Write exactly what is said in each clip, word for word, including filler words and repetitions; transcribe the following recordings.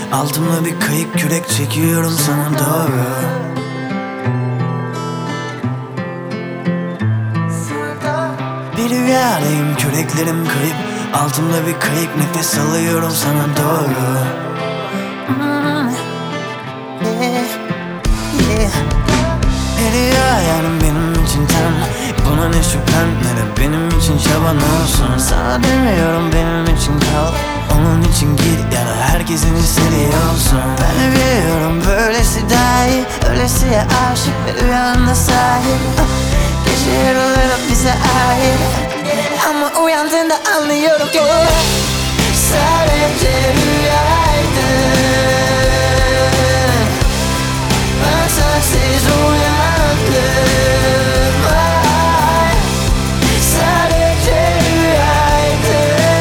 Altımda bir kayık kürek çekiyorum sana doğru. Bir rüyadayım, küreklerim kayıp. Altımda bir kayık, nefes alıyorum sana doğru. mm, yeah, yeah. Bir rüya yani benim için tam. Buna ne şüphen ne de benim için çaban olsun. Sana demiyorum benim için kal, onun için git ya da herkesin istediği olsun. Ben biliyorum böylesi daha iyi, öylesiye aşık ve rüyanda sahip. Gece yarıları bize ait ama uyandığında anlıyorum ki sadece rüyaydı. Ben sensiz uyandım. Ay, sadece rüyaydı.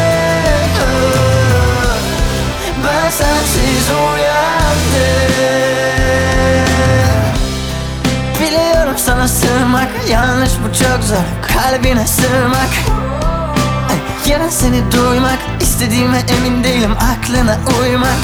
Ben sensiz uyandım. Biliyorum sana sığmak yanlış, bu çok zor. Kalbine sığmak, yarın seni duymak. İstediğime emin değilim, aklına uymak.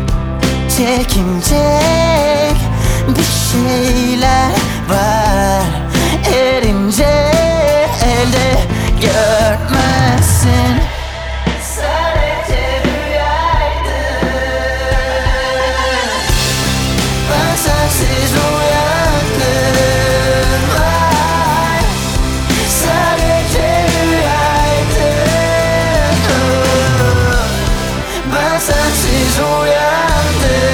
Çekinecek bir şeyler var, erince elde görmezsin. Sadece rüyaydı. Ben sensiz uyandım. Ay, sadece rüyaydı. Ben sensiz uyandım.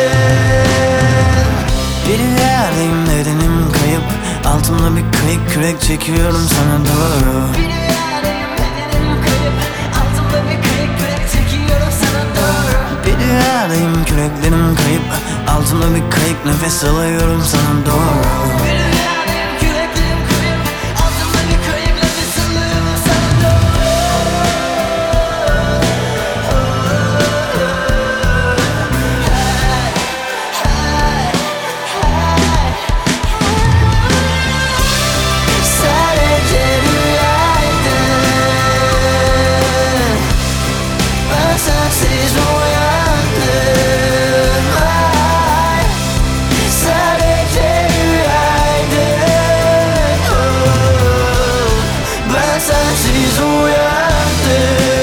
Bir rüyadayım, bedenim kayıp. Altımda bir kayık kürek çekiyorum sana doğru. Bir rüyadayım, bedenim kayıp. Altımda bir kayık kürek çekiyorum sana doğru. Bir rüyadayım, küreklerim kayıp. Altımda bir kayık, nefes alıyorum sana doğru. Bir rüyadayım, küreklerim kayıp. Altımda bir kayık, nefes alıyorum sana doğru. Sadece rüyaydı. Ben sensiz uyandım. Ay, sadece rüyaydı. Ben sensiz uyandım.